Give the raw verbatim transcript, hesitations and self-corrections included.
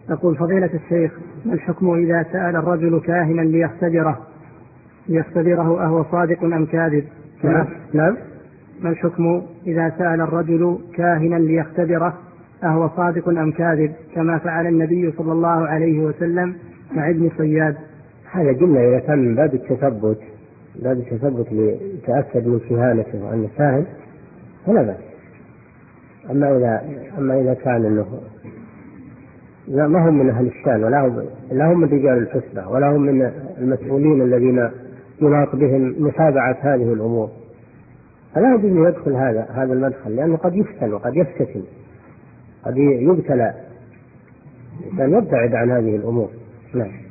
يقول فضيلة الشيخ: ما الحكم إذا سأل الرجل كاهنا ليختبره ليختبره أهو صادق أم كاذب؟ نعم نعم. ما الحكم إذا سأل الرجل كاهنا ليختبره أهو صادق أم كاذب كما فعل النبي صلى الله عليه وسلم مع ابن صياد؟ هذا قلنا إذا كان من باب التثبت باب التثبت لتأكد من كهانته وأنه كاهن فلا بأس. أما إذا أما إذا كان أنه لا ما هم من أهل الشان ولا هم لا هم من رجال الحسبة ولا هم من المسؤولين الذين يناط بهم متابعة هذه الأمور، فلا يجوز أن يدخل هذا هذا المدخل، لأنه قد يفتن وقد يفتتن، قد يبتلى، كان يبتعد عن هذه الأمور. نعم.